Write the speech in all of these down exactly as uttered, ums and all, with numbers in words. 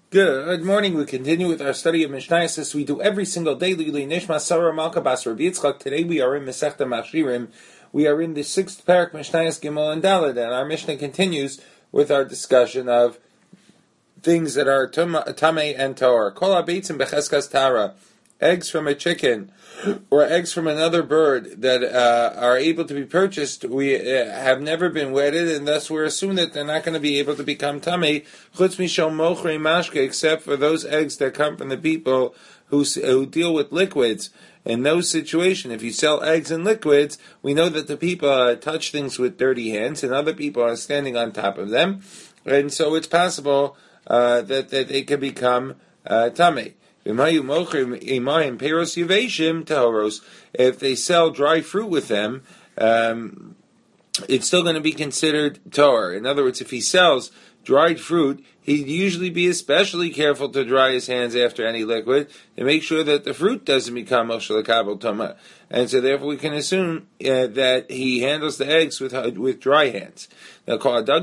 Good morning. We continue with our study of Mishnayos as we do every single day. Nishma Sarah Malka Bas Rabbi Yitzchak. Today we are in Masechta Mashirim. We are in the sixth parak Mishnayos Gimel and Daled, and our Mishnah continues with our discussion of things that are tamei and tahor. Kol habitzim becheskas tara, eggs from a chicken or eggs from another bird that uh, are able to be purchased, we uh, have never been wetted, and thus we're assuming that they're not going to be able to become tamei. Chutz mishel mochrei mashke, except for those eggs that come from the people who who deal with liquids. In those situations, if you sell eggs and liquids, we know that the people uh, touch things with dirty hands, and other people are standing on top of them, and so it's possible uh, that that they can become uh, tamei. If they sell dry fruit with them, um, it's still going to be considered tahor. In other words, if he sells dried fruit, he'd usually be especially careful to dry his hands after any liquid to make sure that the fruit doesn't become moshel kabel toma. And so therefore we can assume uh, that he handles the eggs with uh, with dry hands. Now,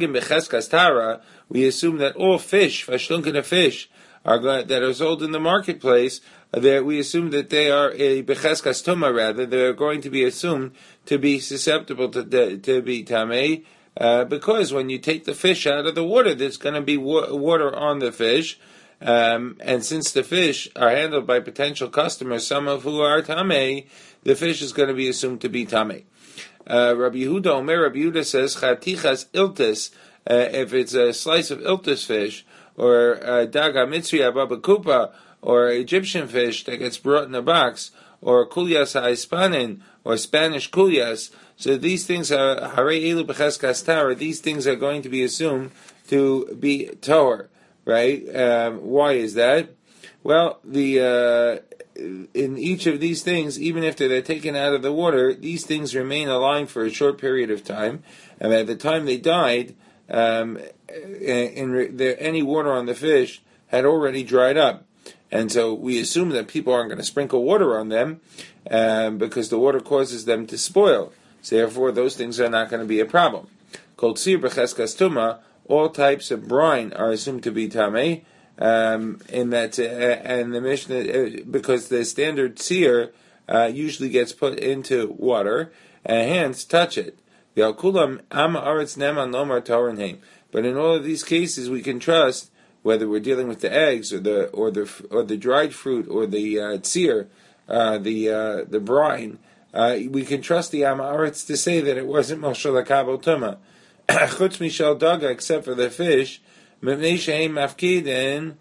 we assume that all fish, fashlunkin fish, are going, that are sold in the marketplace, uh, that we assume that they are a becheskas tuma, rather they're going to be assumed to be susceptible to to, to be tamei, uh, because when you take the fish out of the water, there's going to be wa- water on the fish, um, and since the fish are handled by potential customers, some of who are tamei, the fish is going to be assumed to be tamei. Uh, Rabbi Yehuda Omer, Rabbi Yehuda says chatichas iltis, uh, if it's a slice of iltis fish, or daga mitzri ababa kupa, or Egyptian fish that gets brought in a box, or kulyas ha'ispanin, or Spanish kulyas. So these things are harei elu b'cheskas tahor. These things are going to be assumed to be tahor, right? Um, why is that? Well, the uh, in each of these things, even after they're taken out of the water, these things remain alive for a short period of time, and at the time they died, Um, in, in the, any water on the fish had already dried up, and so we assume that people aren't going to sprinkle water on them um, because the water causes them to spoil. So therefore, those things are not going to be a problem. Kol tzir b'cheskas tuma, all types of brine are assumed to be tamei, um, in that uh, and the Mishnah, uh, because the standard tzir uh, usually gets put into water and hands touch it. But in all of these cases, we can trust, whether we're dealing with the eggs or the or the or the dried fruit or the uh, tzir, uh, the uh, the brine, uh, we can trust the am haaretz to say that it wasn't moshel kabel tuma. Chutz mishal daga, except for the fish, mipnei shehem mafkidin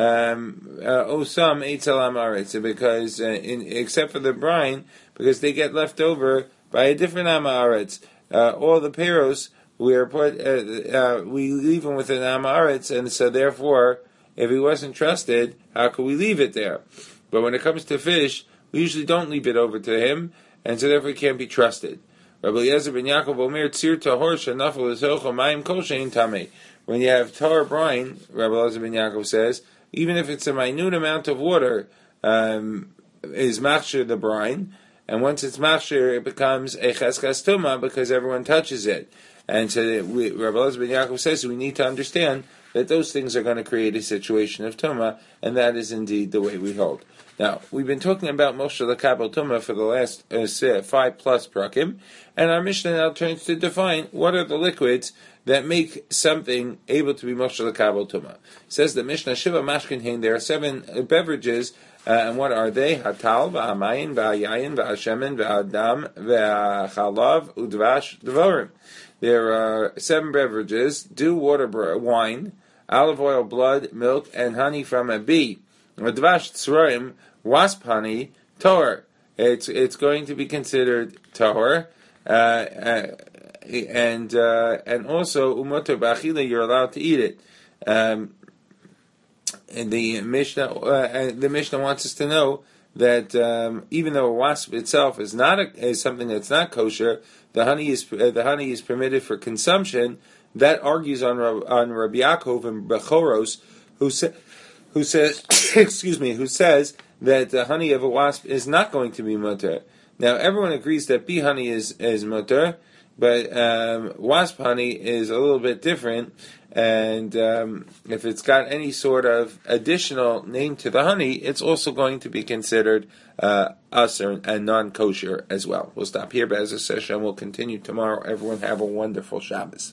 osam eitzel am haaretz, because uh, in, except for the brine, because they get left over by a different am haaretz. Uh, all the peros we are put, uh, uh, we leave him with an am haaretz, and so therefore, if he wasn't trusted, how could we leave it there? But when it comes to fish, we usually don't leave it over to him, and so therefore he can't be trusted. Rabbi Eliezer ben Yaakov Omer tzir tahor shenafel lezocho mayim kol shein tamei. When you have tahor brine, Rabbi Eliezer ben Yaakov says, even if it's a minute amount of water, um, is machshir the brine. And once it's machshir, it becomes a cheskas tuma because everyone touches it. And so we, Rabbi Elazar ben Yaakov says we need to understand that those things are going to create a situation of tuma, and that is indeed the way we hold. Now, we've been talking about moshel kabel tuma for the last uh, five plus prakim, and our Mishnah now turns to define what are the liquids that make something able to be moshel kabel tuma. It says the Mishnah shiva mashkin, there are seven beverages. Uh, and what are they? Hatal, v'hamayin, v'hayayin, v'hashemen, v'hadam, v'hachalav, udvash, dvorim. There are seven beverages: dew, water, wine, olive oil, blood, milk, and honey from a bee. Udvash, tzroim, wasp honey, tahor. It's it's going to be considered tahor, uh, uh, and uh, and also umotor b'achila, you're allowed to eat it. Um, And the Mishnah, uh, the Mishnah wants us to know that um, even though a wasp itself is not a, is something that's not kosher, the honey is uh, the honey is permitted for consumption. That argues on on Rabbi Yaakov and Bechoros, who sa- who says, excuse me, who says that the honey of a wasp is not going to be mutter. Now everyone agrees that bee honey is is mutter. but um, wasp honey is a little bit different, and um, if it's got any sort of additional name to the honey, it's also going to be considered uh, usher and non-kosher as well. We'll stop here, Be'ez Hashem. We'll continue tomorrow. Everyone have a wonderful Shabbos.